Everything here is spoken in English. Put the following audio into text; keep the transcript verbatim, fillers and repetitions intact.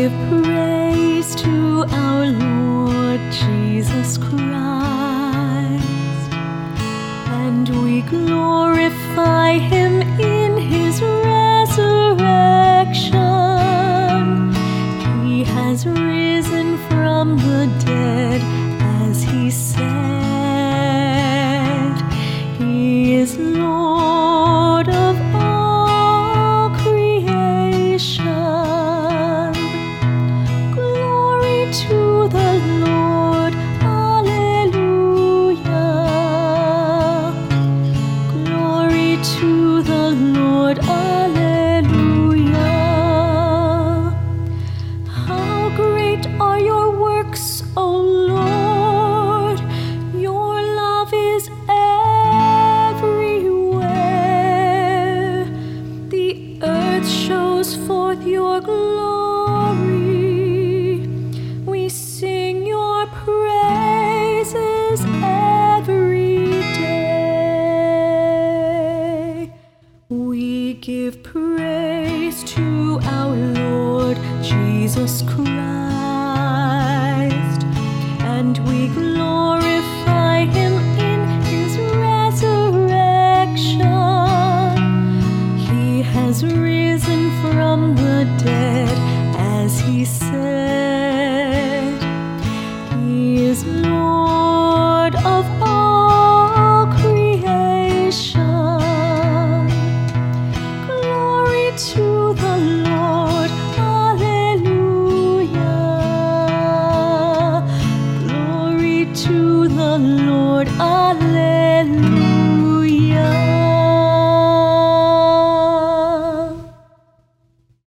give praise to our Lord Jesus Christ, and we glorify Him in His resurrection. He has risen from the dead, as He said. He is Lord of all creation. Glory to the Lord, Alleluia. Glory to the Lord, Alleluia. How great are your works, O Lord! Your love is everywhere. The earth shows forth your glory. We sing your praises every day. We give praise to our Lord Jesus Christ, and we glorify Him in His resurrection. He has risen